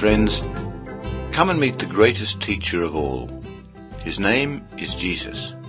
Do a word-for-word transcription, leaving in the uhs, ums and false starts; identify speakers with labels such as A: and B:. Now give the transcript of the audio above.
A: friends, come and meet the greatest teacher of all. His name is Jesus.